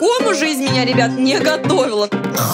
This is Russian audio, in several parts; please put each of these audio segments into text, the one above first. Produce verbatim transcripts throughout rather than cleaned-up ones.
такому жизнь меня, ребят, не готовила.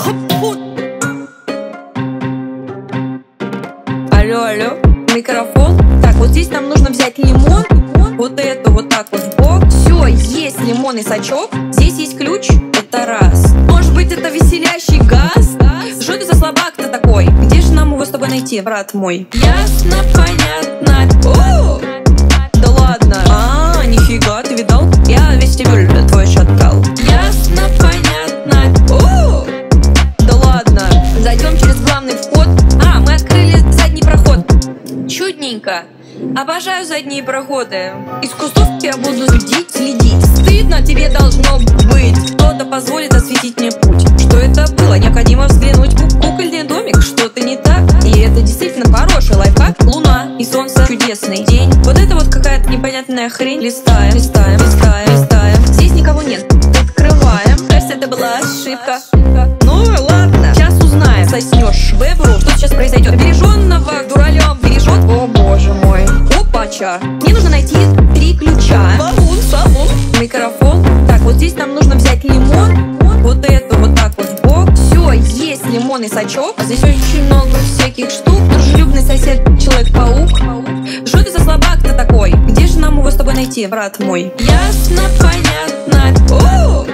Алло, алло, микрофон. Так, вот здесь нам нужно взять лимон. Вот это вот так вот в бок. Все, есть лимон и сачок. Здесь есть ключ, это раз. Может быть, это веселящий газ? Что ты за слабак-то такой? Где же нам его с тобой найти, брат мой? Ясно, понятно. О! Да ладно. А, нифига, ты видал? Я вестибюль твой шаткал. Ясно, понятно. О! Да ладно. Зайдем через главный вход. А, мы открыли задний проход. Чудненько. Обожаю задние проходы. Из кустов я буду следить, следить. Стыдно тебе должно быть. Кто-то позволит осветить мне путь. Что это было? Необходимо взглянуть в кукольный домик. Что-то не так. И это действительно хороший лайфхак. Луна и солнце. Чудесный день. Вот это вот какая-то непонятная хрень. Листаем, листаем, листаем, листаем. Здесь никого нет. Открываем. Кажется, это была ошибка. Ну ладно. Сейчас узнаем. Соснешь вебру. Что сейчас произойдет? Береженного дуралем бережет. О боже мой. Опача. Мне нужно найти три ключа. Балун, салон, микрофон. Так, вот здесь нам нужно взять лимон. Вот это вот так вот в бок. Все, есть лимон и сачок. А здесь очень много всяких штук. Дружелюбный сосед, Человек-паук. Что ты за слабак-то такой? Где же нам его с тобой найти, брат мой? Ясно, понятно. О!